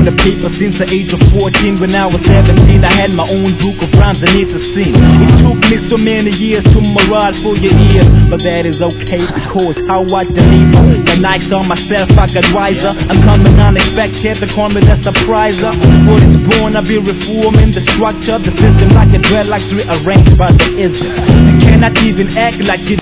the paper since the age of 14. When I was 17, I had my own book of rhymes I need to sing. It took me so many years to mirage for your ears, but that is okay because how I deliver the nights on myself, I got wiser. I'm coming unexpected, the call me the surpriser. What is born, I be reforming the structure, the system like a dreadlocks rearranged by the ism. You cannot even act like you